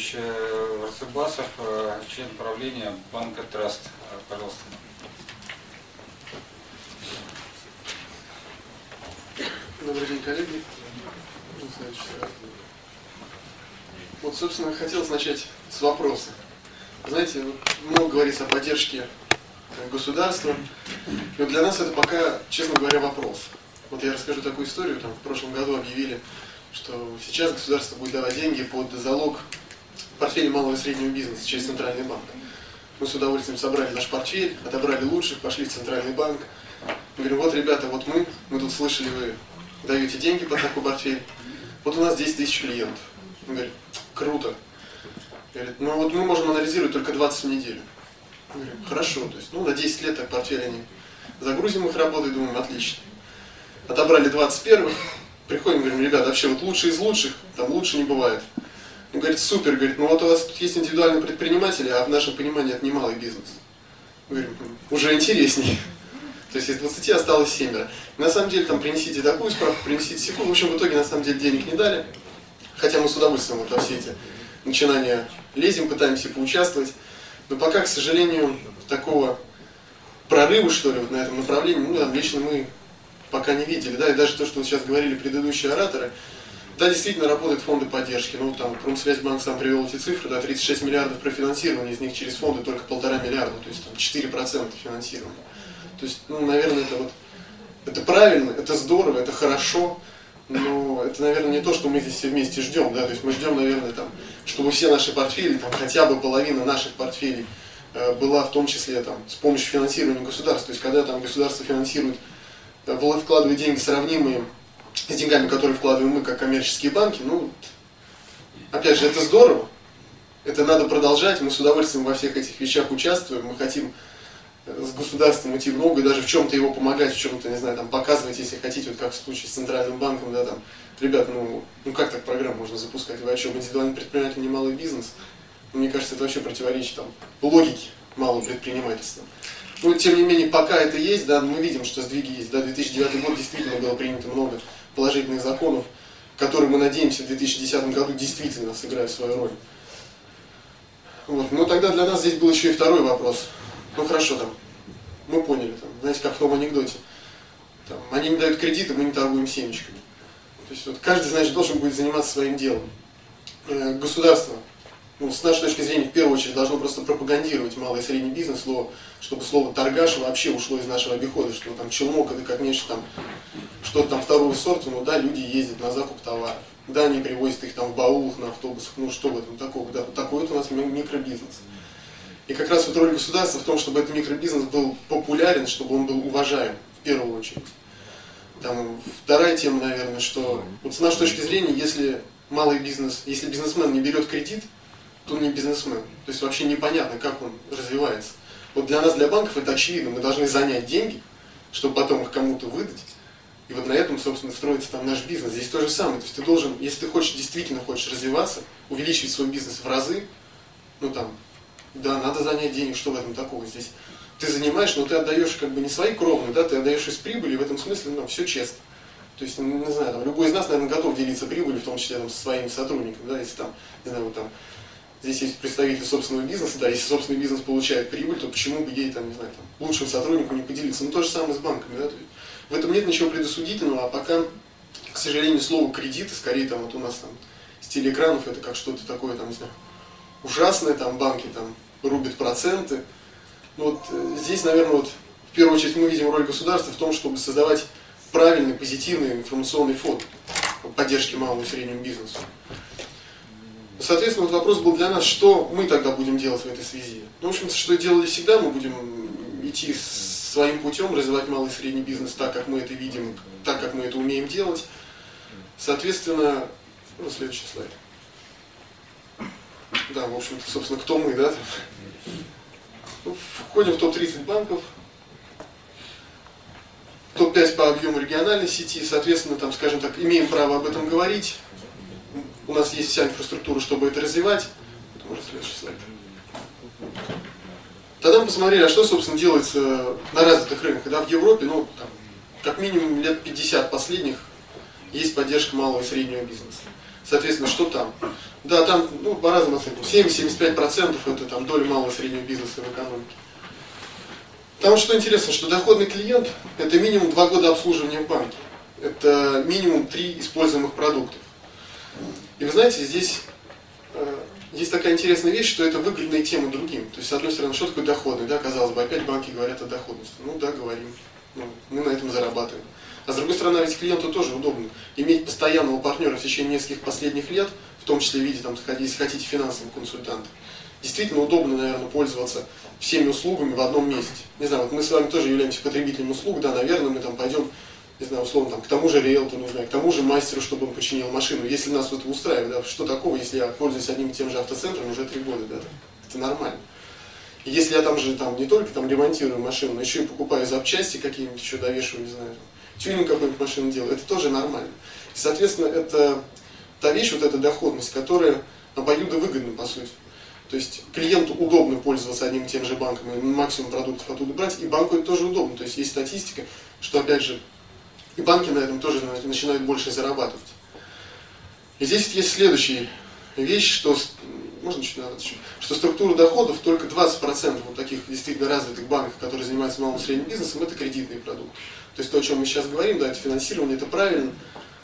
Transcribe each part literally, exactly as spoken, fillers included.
Юрьевич Арцебасов, член правления банка Траст. Пожалуйста. Добрый день, коллеги. Вот, собственно, хотелось начать с вопроса. Знаете, много говорится о поддержке государства, но для нас это пока, честно говоря, вопрос. Вот я расскажу такую историю. Там, в прошлом году объявили, что сейчас государство будет давать деньги под залог портфеля малого и среднего бизнеса через Центральный банк. Мы с удовольствием собрали наш портфель, отобрали лучших, пошли в Центральный банк. Мы говорим: вот, ребята, вот мы, мы тут слышали, вы даете деньги под такой портфель. Вот у нас десять тысяч клиентов. Он говорит: круто. Говорит: ну вот мы можем анализировать только двадцать в неделю. Мы говорим: хорошо, то есть, ну, на десять лет так портфель они загрузим их работу и думаем: отлично. Отобрали двадцать первых, приходим, говорим: ребята, вообще вот лучшие из лучших, там лучше не бывает. Он говорит: супер, говорит, ну вот у вас тут есть индивидуальные предприниматели, а в нашем понимании это не малый бизнес. Мы говорим: уже интереснее. То есть из двадцати осталось семеро. На самом деле там принесите такую справку, принесите секунду. В общем, в итоге на самом деле денег не дали. Хотя мы с удовольствием вот во все эти начинания лезем, пытаемся поучаствовать. Но пока, к сожалению, такого прорыва, что ли, вот на этом направлении, ну, там, лично мы пока не видели. Да, и даже то, что вот сейчас говорили предыдущие ораторы, да, действительно работают фонды поддержки. Ну, там, Промсвязьбанк сам привел эти цифры, да, тридцать шесть миллиардов профинансирования, из них через фонды только полтора миллиарда, то есть там четыре процента финансирования. То есть, ну, наверное, это вот, это правильно, это здорово, это хорошо, но это, наверное, не то, что мы здесь все вместе ждем, да, то есть мы ждем, наверное, там, чтобы все наши портфели, там, хотя бы половина наших портфелей э, была в том числе там, с помощью финансирования государства, то есть когда там государство финансирует, э, вкладывает деньги, сравнимые с деньгами, которые вкладываем мы, как коммерческие банки, ну, опять же, это здорово, это надо продолжать, мы с удовольствием во всех этих вещах участвуем, мы хотим с государством идти много, и даже в чем-то его помогать, в чем-то, не знаю, там, показывать, если хотите, вот как в случае с Центральным банком, да, там, ребят, ну, ну как так программу можно запускать? Вы о чем? Индивидуальный предприниматель, не малый бизнес? Ну, мне кажется, это вообще противоречит там логике малого предпринимательства. Но, тем не менее, пока это есть, да, мы видим, что сдвиги есть, да, две тысячи девятый год действительно было принято много положительных законов, которые, мы надеемся, в две тысячи десятом году действительно сыграют свою роль. Вот. Но тогда для нас здесь был еще и второй вопрос. Ну хорошо, там, мы поняли, там, знаете, как в том анекдоте. Там, они не дают кредиты, мы не торгуем семечками. То есть вот, каждый, значит, должен будет заниматься своим делом. Э, государство, ну, с нашей точки зрения, в первую очередь, должно просто пропагандировать малый и средний бизнес, слово, чтобы слово торгаш вообще ушло из нашего обихода, что там челнок, это как нечто там, что-то там второго сорта, ну да, люди ездят на закуп товаров. Да, они привозят их там в баулах, на автобусах, ну что в этом такого, да, такой вот у нас микробизнес. И как раз вот роль государства в том, чтобы этот микробизнес был популярен, чтобы он был уважаем, в первую очередь. Там, вторая тема, наверное, что вот с нашей точки зрения, если малый бизнес, если бизнесмен не берет кредит, то он не бизнесмен. То есть вообще непонятно, как он развивается. Вот для нас, для банков, это очевидно. Мы должны занять деньги, чтобы потом их кому-то выдать. И вот на этом, собственно, строится там наш бизнес. Здесь то же самое. То есть ты должен, если ты хочешь, действительно хочешь развиваться, увеличивать свой бизнес в разы, ну там, да, надо занять денег, что в этом такого? Здесь ты занимаешь, но ты отдаешь как бы не свои кровные, да, ты отдаешь из прибыли, и в этом смысле, ну, все честно. То есть, ну, не знаю, там, любой из нас, наверное, готов делиться прибылью, в том числе там, со своими сотрудниками, да, если там, не знаю, вот там, здесь есть представитель собственного бизнеса, да, если собственный бизнес получает прибыль, то почему бы ей, там, не знаю, там, лучшим сотрудникам не поделиться? Ну, то же самое с банками, да, то есть, в этом нет ничего предосудительного, а пока, к сожалению, слово кредиты, скорее, там, вот у нас там, с телеэкранов, это как что-то такое, там, не знаю, ужасные, там, банки, там, рубят проценты. Ну, вот здесь, наверное, вот, в первую очередь мы видим роль государства в том, чтобы создавать правильный, позитивный информационный фон поддержки малому и среднему бизнесу. Соответственно, вот вопрос был для нас, что мы тогда будем делать в этой связи. Ну, в общем-то, что и делали всегда, мы будем идти своим путем, развивать малый и средний бизнес так, как мы это видим, так, как мы это умеем делать. Соответственно, ну, следующий слайд. Да, в общем-то, собственно, кто мы, да? Ну, входим в топ тридцать банков, топ пять по объему региональной сети, соответственно, там, скажем так, имеем право об этом говорить. У нас есть вся инфраструктура, чтобы это развивать. Это может следующий слайд. Тогда мы посмотрели, а что, собственно, делается на развитых рынках. Да, в Европе, ну, там, как минимум лет пятьдесят последних есть поддержка малого и среднего бизнеса. Соответственно, что там? Да, там, ну, по разным оценкам, семьдесят — семьдесят пять процентов это там доля малого и среднего бизнеса в экономике. Там что интересно, что доходный клиент – это минимум два года обслуживания в банке. Это минимум три используемых продуктов. И вы знаете, здесь э, есть такая интересная вещь, что это выгодно и тем, и другим. То есть, с одной стороны, что такое доходный? Да, казалось бы, опять банки говорят о доходности. Ну да, говорим. Ну, мы на этом зарабатываем. А с другой стороны, ведь клиенту тоже удобно иметь постоянного партнера в течение нескольких последних лет, в том числе в виде, там, если хотите, финансового консультанта. Действительно удобно, наверное, пользоваться всеми услугами в одном месте. Не знаю, вот мы с вами тоже являемся потребителем услуг, да, наверное, мы там пойдем, не знаю, условно, там, к тому же риэлтору, не знаю, к тому же мастеру, чтобы он починил машину. Если нас это устраивает, да, что такого, если я пользуюсь одним и тем же автоцентром уже три года, да, это нормально. И если я там же там не только там ремонтирую машину, но еще и покупаю запчасти какие-нибудь, еще довешиваю, не знаю, тюнинг какой-нибудь машины делаю, это тоже нормально. И, соответственно, это та вещь, вот эта доходность, которая обоюдовыгодна, по сути. То есть клиенту удобно пользоваться одним и тем же банком, и максимум продуктов оттуда брать, и банку это тоже удобно. То есть есть статистика, что, опять же, и банки на этом тоже начинают больше зарабатывать. И здесь есть следующая вещь, что, можно чуть назад еще, что структура доходов только двадцать процентов вот таких действительно развитых банков, которые занимаются малым и средним бизнесом, это кредитные продукты. То есть то, о чем мы сейчас говорим, да, это финансирование, это правильно.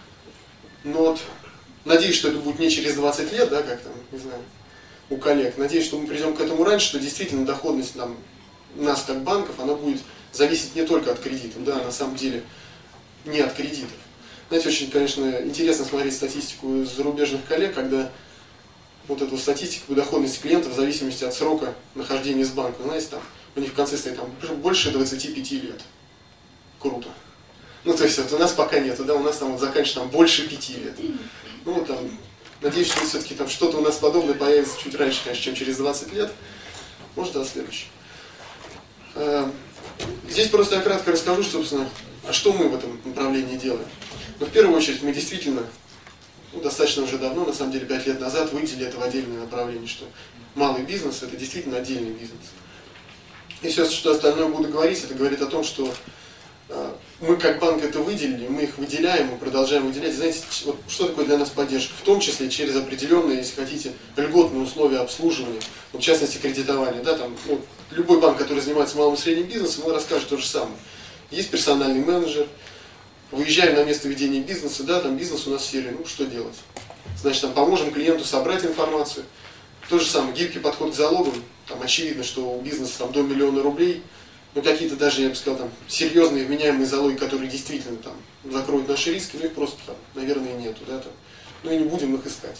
Но вот надеюсь, что это будет не через двадцать лет, да, как там, не знаю, у коллег. Надеюсь, что мы придем к этому раньше, что действительно доходность нам, нас как банков, она будет зависеть не только от кредитов, да, на самом деле не от кредитов. Знаете, очень, конечно, интересно смотреть статистику зарубежных коллег, когда вот эту статистику доходности клиентов в зависимости от срока нахождения с банком, знаете, там у них в конце стоит там больше двадцати пяти лет. Круто. Ну, то есть вот у нас пока нету, да, у нас там вот заканчивается там больше пяти лет. Ну, вот там, надеюсь, что все-таки там что-то у нас подобное появится чуть раньше, конечно, чем через двадцать лет. Может, да, следующий. Здесь просто я кратко расскажу, собственно, а что мы в этом направлении делаем. Но в первую очередь мы действительно, ну, достаточно уже давно, на самом деле пять лет назад, выделили это в отдельное направление, что малый бизнес – это действительно отдельный бизнес. И все, что остальное буду говорить, это говорит о том, что мы как банк это выделили, мы их выделяем, мы продолжаем выделять. Знаете, вот что такое для нас поддержка? В том числе через определенные, если хотите, льготные условия обслуживания, вот в частности кредитования. Да, там, ну, любой банк, который занимается малым и средним бизнесом, он расскажет то же самое. Есть персональный менеджер, выезжаем на место ведения бизнеса, да, там бизнес у нас в серии, ну что делать? Значит, там поможем клиенту собрать информацию. То же самое, гибкий подход к залогам, там очевидно, что у бизнеса там, до миллиона рублей, ну какие-то даже, я бы сказал, там, серьезные вменяемые залоги, которые действительно там, закроют наши риски, ну их просто, там, наверное, нету, да, там, ну и не будем их искать.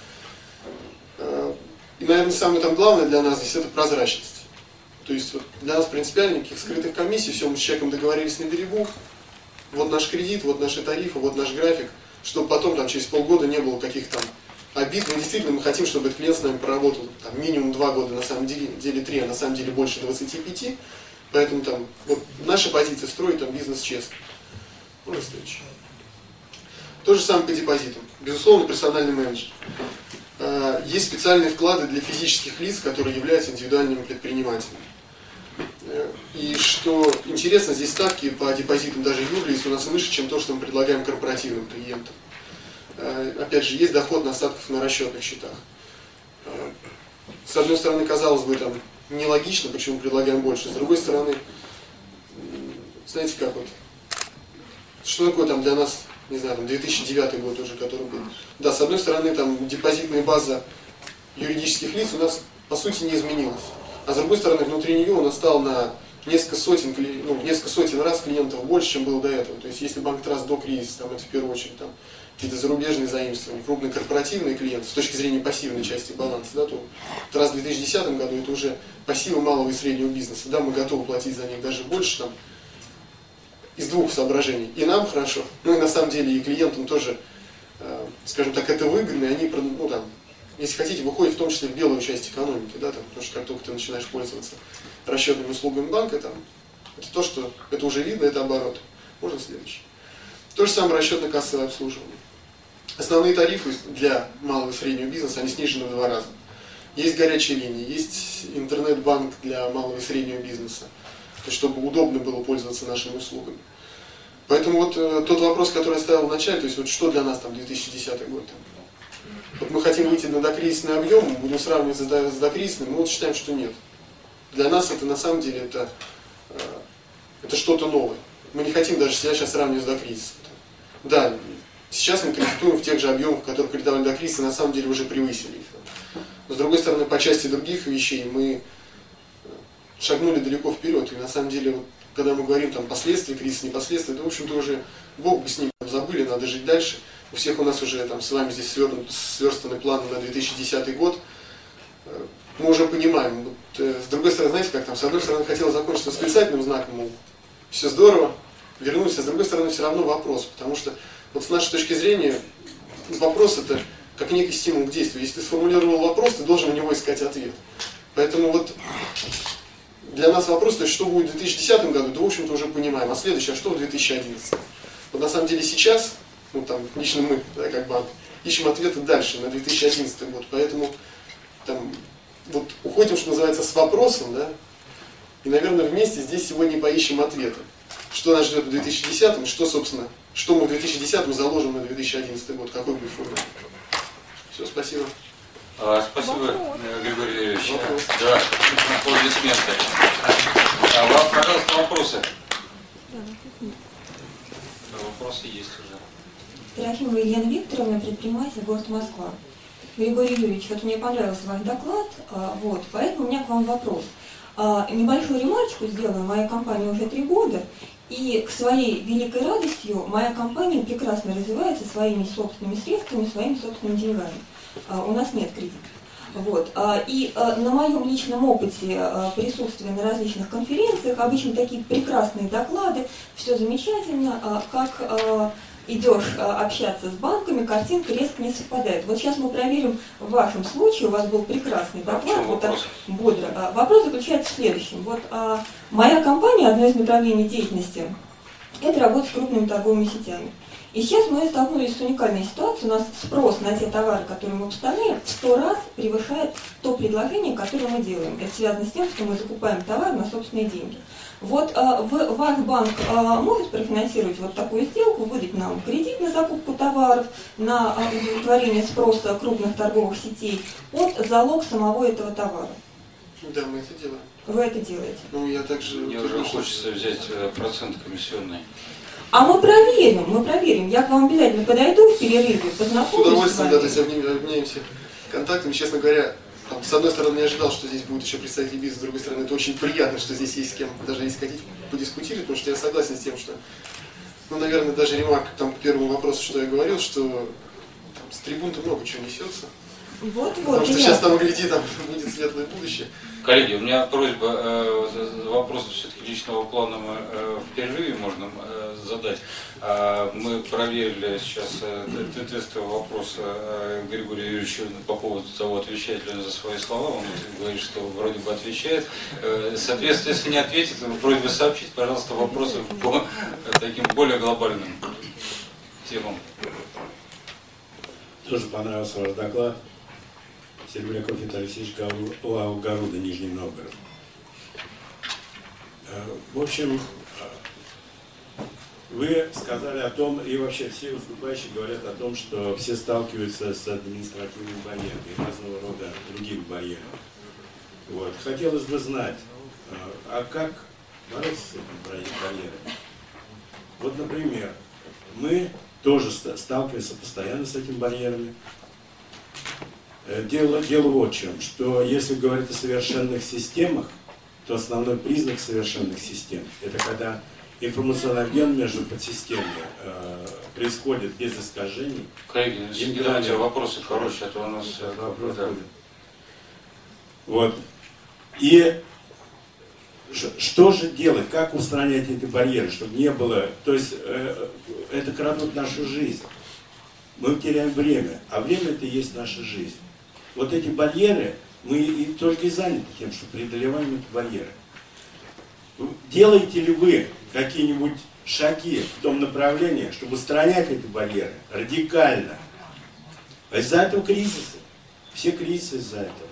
И, наверное, самое там главное для нас здесь это прозрачность. То есть вот, для нас принципиально никаких скрытых комиссий, все, мы с человеком договорились на берегу, вот наш кредит, вот наши тарифы, вот наш график, чтобы потом там, через полгода не было каких-то там обид. Но действительно мы хотим, чтобы этот клиент с нами проработал там, минимум два года, на самом деле, деле три, а на самом деле больше двадцати пяти. Поэтому там, вот, наша позиция строить там, бизнес честно. Ну, следующее. То же самое по депозитам. Безусловно, персональный менеджер. Есть специальные вклады для физических лиц, которые являются индивидуальными предпринимателями. И что интересно, здесь ставки по депозитам даже юрлиц у нас выше, чем то, что мы предлагаем корпоративным клиентам. Опять же, есть доход на остатков на расчетных счетах. С одной стороны, казалось бы, там нелогично, почему предлагаем больше. С другой стороны, знаете как вот, что такое там для нас, не знаю, там две тысячи девятый год уже, который был. Да, с одной стороны, там депозитная база юридических лиц у нас по сути не изменилась. А с другой стороны, внутри нее у нас стал на несколько сотен, ну, несколько сотен раз клиентов больше, чем было до этого. То есть если Банк Траст до кризиса, там это в первую очередь там, какие-то зарубежные заимствования, крупные корпоративные клиенты, с точки зрения пассивной части баланса, да, то Траст в две тысячи десятом году это уже пассивы малого и среднего бизнеса. Да, мы готовы платить за них даже больше, там, из двух соображений. И нам хорошо, ну и на самом деле и клиентам тоже, э, скажем так, это выгодно, и они, ну там, если хотите, выходят в том числе в белую часть экономики, да, там, потому что как только ты начинаешь пользоваться расчетными услугами банка, там, это то, что это уже видно, это оборот. Можно следующий. То же самое расчетно-кассовое обслуживание. Основные тарифы для малого и среднего бизнеса, они снижены в два раза. Есть горячие линии, есть интернет-банк для малого и среднего бизнеса, то есть, чтобы удобно было пользоваться нашими услугами. Поэтому вот э, тот вопрос, который я ставил в начале, то есть вот что для нас там две тысячи десятый год, там, Вот мы хотим выйти на докризисный объем, будем сравнивать с докризисным, мы вот считаем, что нет. Для нас это на самом деле это, это что-то новое. Мы не хотим даже себя сейчас сравнивать с докризисом. Да, сейчас мы кредитуем в тех же объемах, в которых кредитовали до кризиса, на самом деле уже превысили их. Но с другой стороны, по части других вещей мы шагнули далеко вперед. И на самом деле, вот, когда мы говорим там последствия кризиса, не последствия, то в общем-то уже Бог бы с ним забыли, надо жить дальше. У всех у нас уже там с вами здесь сверстаны планы на две тысячи десятый год. Мы уже понимаем. Вот, э, с другой стороны, знаете, как там, с одной стороны, хотел закончить восклицательным знаком, мол, все здорово, вернулся, а с другой стороны, все равно вопрос. Потому что вот с нашей точки зрения вопрос это как некий стимул к действию. Если ты сформулировал вопрос, ты должен на него искать ответ. Поэтому вот для нас вопрос, то есть, что будет в две тысячи десятом году, да, в общем-то, уже понимаем. А следующее, а что в две тысячи одиннадцатом? Вот на самом деле сейчас, ну там, лично мы, да, как банк, ищем ответы дальше, на две тысячи одиннадцатый год. Поэтому там, вот уходим, что называется, с вопросом, да, и, наверное, вместе здесь сегодня поищем ответы. Что нас ждет в две тысячи десятом, и что, собственно, что мы в две тысячи десятом заложим на две тысячи одиннадцатый год, какой будет формат. Все, спасибо. А, спасибо, вопрос. Григорий Юрьевич. Вопрос. Да, аплодисменты. А вам, пожалуйста, вопросы? Вопросы есть уже. Трофимова Елена Викторовна, предприниматель, город Москва. Григорий Юрьевич, вот мне понравился ваш доклад, вот, поэтому у меня к вам вопрос. Небольшую ремарочку сделаю, моя компания уже три года, и к своей великой радостью моя компания прекрасно развивается своими собственными средствами, своими собственными деньгами. У нас нет кредитов. Вот. И на моем личном опыте присутствия на различных конференциях обычно такие прекрасные доклады, все замечательно, как идешь общаться с банками, картинка резко не совпадает. Вот сейчас мы проверим в вашем случае, у вас был прекрасный доклад, вот так бодро. Вопрос заключается в следующем. Вот моя компания, одно из направлений деятельности, это работа с крупными торговыми сетями. И сейчас мы столкнулись с уникальной ситуацией. У нас спрос на те товары, которые мы поставляем, в сто раз превышает то предложение, которое мы делаем. Это связано с тем, что мы закупаем товар на собственные деньги. Вот а, в, ваш банк а, может профинансировать вот такую сделку, выдать нам кредит на закупку товаров, на удовлетворение спроса крупных торговых сетей под залог самого этого товара? Да, мы это делаем. Вы это делаете? Ну, я также... Мне уже хочется взять процент комиссионный. А мы проверим, мы проверим. Я к вам обязательно подойду в перерыве, познакомлюсь с удовольствием, с да, то есть обменяемся контактами. Честно говоря, там, с одной стороны, не ожидал, что здесь будет еще представитель бизнеса, с другой стороны, это очень приятно, что здесь есть с кем, даже если хотите подискутировать, потому что я согласен с тем, что, ну, наверное, даже ремарка там, к первому вопросу, что я говорил, что там, с трибун-то много чего несется. Вот, вот, Потому что сейчас там, гляди, там будет светлое будущее. Коллеги, у меня просьба, э, вопросы все-таки личного плана мы э, в перерыве можно э, задать. Э, мы проверили сейчас э, тестовый вопрос э, Григория Юрьевича по поводу того, отвечает ли он за свои слова. Он говорит, что вроде бы отвечает. Э, соответственно, если не ответит, просьба сообщить, пожалуйста, вопросы по э, таким более глобальным темам. Тоже понравился ваш доклад. Серебряков Виталий Алексеевич, ОАО «Гаруда», Нижний Новгород. В общем, вы сказали о том, и вообще все выступающие говорят о том, что все сталкиваются с административными барьерами и разного рода другими барьерами. Вот. Хотелось бы знать, а как бороться с этими барьерами? Вот, например, мы тоже сталкиваемся постоянно с этими барьерами. Дело, дело вот в чем, что если говорить о совершенных системах, то основной признак совершенных систем – это когда информационный обмен между подсистемами э, происходит без искажений. Коллеги, давайте вопросы короче, а то у нас вопрос будет. Вот. И что же делать, как устранять эти барьеры, чтобы не было, то есть э, это крадут нашу жизнь. Мы теряем время, а время это и есть наша жизнь. Вот эти барьеры, мы и только и заняты тем, что преодолеваем эти барьеры. Делаете ли вы какие-нибудь шаги в том направлении, чтобы устранять эти барьеры радикально? Из-за этого кризиса. Все кризисы из-за этого.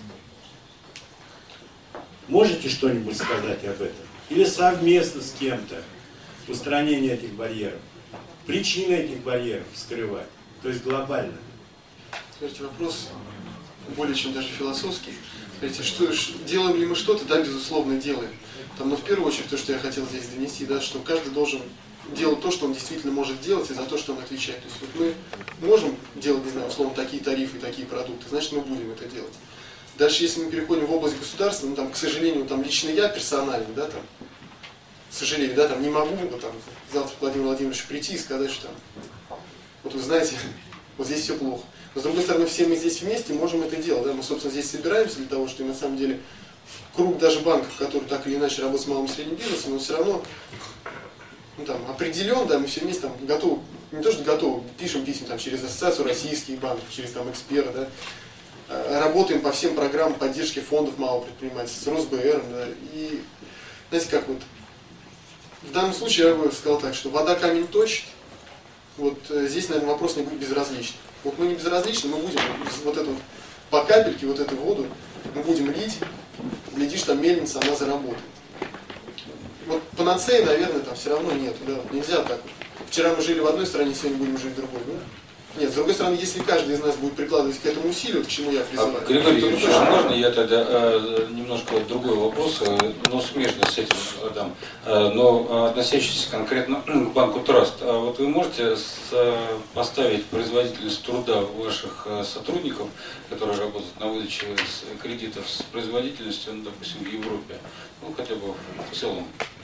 Можете что-нибудь сказать об этом? Или совместно с кем-то устранение этих барьеров? Причины этих барьеров вскрывать. То есть глобально. Смотрите, вопрос более чем даже философский. Смотрите, что, делаем ли мы что-то? Да, безусловно, делаем. Там, но в первую очередь то, что я хотел здесь донести, да, что каждый должен делать то, что он действительно может делать, и за то, что он отвечает. То есть вот мы можем делать, не знаю, условно, такие тарифы, такие продукты, значит, мы будем это делать. Дальше, если мы переходим в область государства, ну, там, к сожалению, там, лично я персонально, да, там, к сожалению, да, там, не могу вот, там, завтра к Владимиру Владимировичу прийти и сказать, что там, вот вы знаете, вот здесь все плохо. Но, с другой стороны, все мы здесь вместе можем это делать. Да? Мы, собственно, здесь собираемся для того, чтобы, на самом деле, круг даже банков, которые так или иначе работают с малым и средним бизнесом, но все равно ну, там, определен, да, мы все вместе там, готовы, не то что готовы, пишем письма там, через Ассоциацию российских банков, через там, эксперта, да, работаем по всем программам поддержки фондов малого предпринимательства, с РосБР. Да, и, знаете, как вот, в данном случае я бы сказал так, что вода камень точит, вот здесь, наверное, вопрос не будет безразличным. Вот мы не безразличны, мы будем вот эту вот, по капельке, вот эту воду, мы будем лить, глядишь, там мельница, она заработает. Вот панацеи, наверное, там все равно нет. Да? Нельзя так. Вчера мы жили в одной стране, сегодня будем жить в другой. Да? Нет, с другой стороны, если каждый из нас будет прикладывать к этому усилию, к чему я призываю. А, Григорий Юрьевич, а можно я тогда э, немножко другой вопрос, э, но смежно с этим задам, э, но относящийся конкретно к банку Траст. А вот вы можете с, э, поставить производительность труда ваших э, сотрудников, которые работают на выдаче с, кредитов с производительностью, ну, допустим, в Европе, ну хотя бы в целом?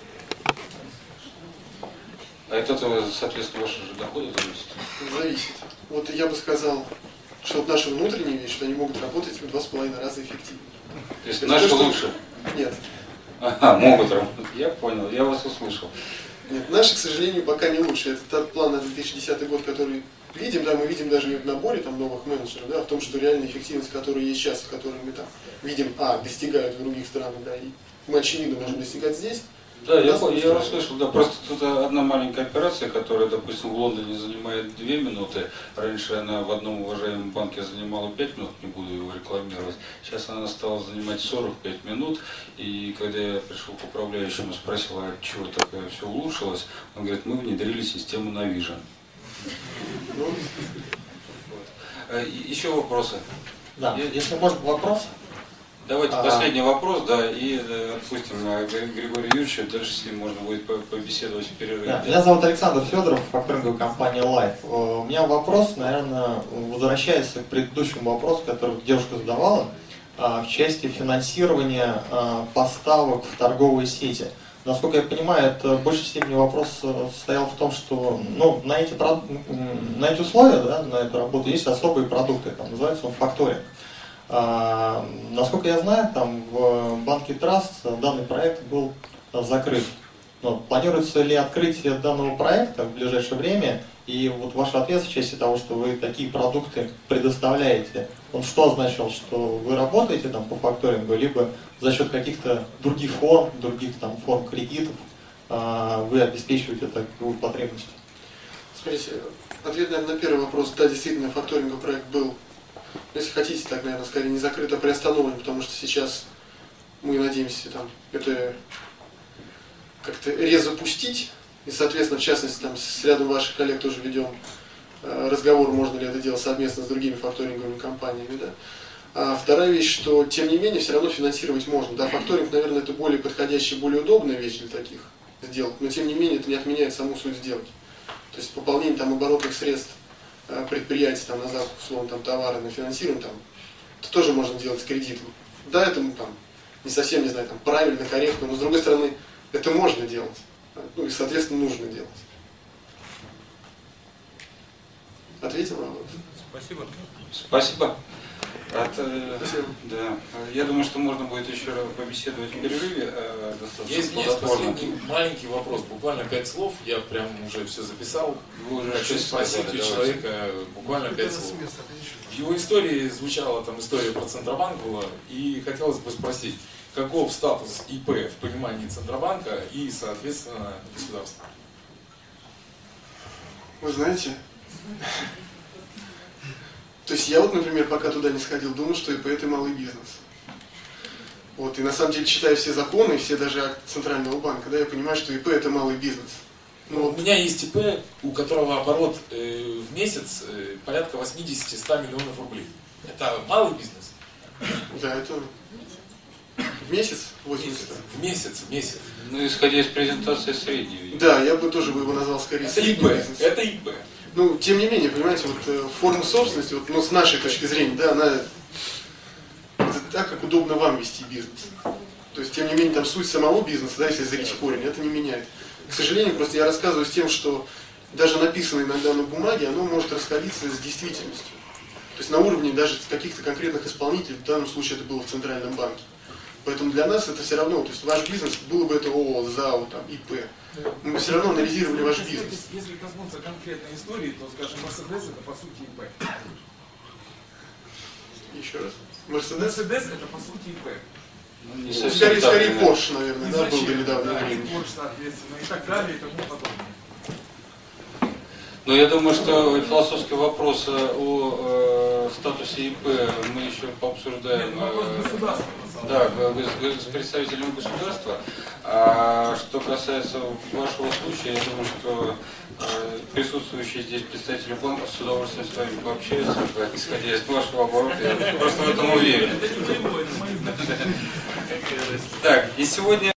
А это, соответственно, ваши же доходы зависит? Зависит. Вот я бы сказал, что вот наши внутренние вещи, что они могут работать в два с половиной раза эффективнее. То есть наши то, что... лучше? Нет. Ага, могут работать. Я понял, я вас услышал. Нет, наши, к сожалению, пока не лучше. Это тот план на две тысячи десятый год, который видим, да, мы видим даже не в наборе там, новых менеджеров, да, а в том, что реальная эффективность, которая есть сейчас, которую мы там видим, а, достигают в других странах, да, и мы, очевидно, можем достигать здесь. Да, я, я услышал, да, просто тут одна маленькая операция, которая, допустим, в Лондоне занимает две минуты. Раньше она в одном уважаемом банке занимала пять минут, не буду его рекламировать. Сейчас она стала занимать сорок пять минут. И когда я пришел к управляющему, спросил, а чего такое все улучшилось, он говорит, мы внедрили систему Navision. Ну, вот. Еще вопросы? Да, если можно вопрос. Давайте а... последний вопрос, да, и э, отпустим Григория Юрьевича, дальше с ним можно будет побеседовать в перерыве. Да. Меня зовут Александр Федоров, факторинговая компания Life. У меня вопрос, наверное, возвращается к предыдущему вопросу, который девушка задавала, в части финансирования поставок в торговые сети. Насколько я понимаю, это в большей степени вопрос состоял в том, что ну, на, эти, на эти условия, да, на эту работу есть особые продукты, там, называется он факторинг. А, насколько я знаю, там в банке Траст данный проект был закрыт. Но планируется ли открытие данного проекта в ближайшее время? И вот ваш ответ в части того, что вы такие продукты предоставляете, он что означал, что вы работаете там по факторингу, либо за счет каких-то других форм, других там форм кредитов а, вы обеспечиваете такую потребность? Смотрите, ответ, наверное, на первый вопрос. Да, действительно, факторинговый проект был, если хотите, так, наверное, скорее не закрыт, а приостановлен, потому что сейчас мы надеемся там это как-то резапустить. И, соответственно, в частности, там с рядом ваших коллег тоже ведем э, разговор, можно ли это делать совместно с другими факторинговыми компаниями. Да? А вторая вещь, что, тем не менее, все равно финансировать можно. Да, факторинг, наверное, это более подходящая, более удобная вещь для таких сделок, но, тем не менее, это не отменяет саму суть сделки. То есть пополнение там оборотных средств предприятий там, на закуп, условно, там, товара, на финансирование, там, это тоже можно делать с кредитом. Да, это там, не совсем, не знаю, там, правильно, корректно, но с другой стороны, это можно делать. Ну и, соответственно, нужно делать. Ответил на вопрос? Спасибо. Спасибо. От, э, Спасибо. Да. Я думаю, что можно будет еще побеседовать в перерыве. Э, есть, есть последний маленький вопрос, буквально пять слов, я прям уже все записал. Вы уже хочу спросить у человека буквально пять слов. В его истории звучала там история про Центробанк была, и хотелось бы спросить, каков статус ИП в понимании Центробанка и, соответственно, государства? Вы знаете, то есть я вот, например, пока туда не сходил, думал, что ИП это малый бизнес. Вот, и на самом деле, читая все законы, все даже акты Центрального банка, да, я понимаю, что ИП это малый бизнес. Ну, У меня есть ИП, у которого оборот э, в месяц э, порядка восемьдесят-сто миллионов рублей. Это малый бизнес? да, это в месяц восемьдесят. В месяц, в месяц. Ну, исходя из презентации средней, видимо. Да, я бы тоже бы его назвал скорее Это средний ИП, бизнес. это ИП. Ну, тем не менее, понимаете, вот э, форма собственности, вот, ну, с нашей точки зрения, да, она это так, как удобно вам вести бизнес. То есть, тем не менее, там суть самого бизнеса, да, если залить в корень, это не меняет. К сожалению, просто я рассказываю с тем, что даже написанное иногда на бумаге, оно может расходиться с действительностью. То есть на уровне даже каких-то конкретных исполнителей, в данном случае это было в Центральном банке. Поэтому для нас это все равно, то есть ваш бизнес, было бы это ООО, ЗАО, там, ИП, мы все равно анализировали ваш бизнес. Если, если коснуться конкретной истории, то, скажем, Мерседес это по сути ИП. Еще раз. Мерседес? Мерседес это по сути ИП. Ну, не Ну, совсем скорее, так, скорее наверное. Porsche, наверное, да, был до недавнего Да, и времени. Porsche, соответственно, и так далее, и тому подобное. Но я думаю, что философский вопрос о э, статусе ИП мы еще пообсуждаем. Нет, вопрос э, государства, на самом Да, г- г- с представителем государства. А что касается вашего случая, я думаю, что э, присутствующие здесь представители банка с удовольствием с вами пообщаются, исходя из вашего оборота. Я просто в этом уверен. Это не моего, это мои знакомые. Так, и сегодня